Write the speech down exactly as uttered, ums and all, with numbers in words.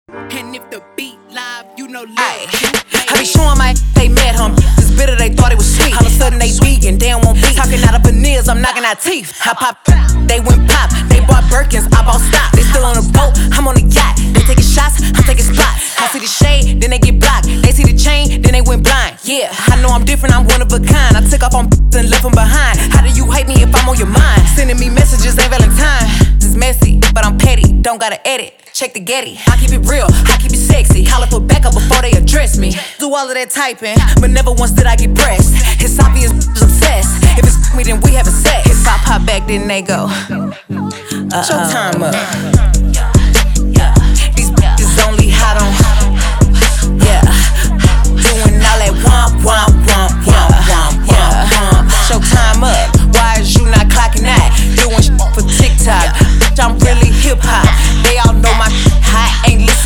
And if the beat live, you know Ay, I be showing my they met him. This bitter, they thought it was sweet. All of a sudden they vegan, they don't want beef. Talking out of veneers, I'm knocking out teeth. I pop, they went pop. They bought Birkins, I bought stock. They still on the boat, I'm on the yacht. They taking shots, I'm taking spots. I see the shade, then they get blocked. They see the chain, then they went blind. Yeah, I know I'm different, I'm one of a kind. I took off on and left them behind. How do you hate me if I'm on your mind? Sending me messages, ain't Valentine. It's messy, but I'm petty. Don't gotta edit. Check the Getty. I keep it real, I keep it sexy. Holla for backup before they address me. Do all of that typing, but never once did I get pressed. It's obvious is obsessed. If it's me, then we having sex. If I pop back, then they go. Uh-oh. Showtime up.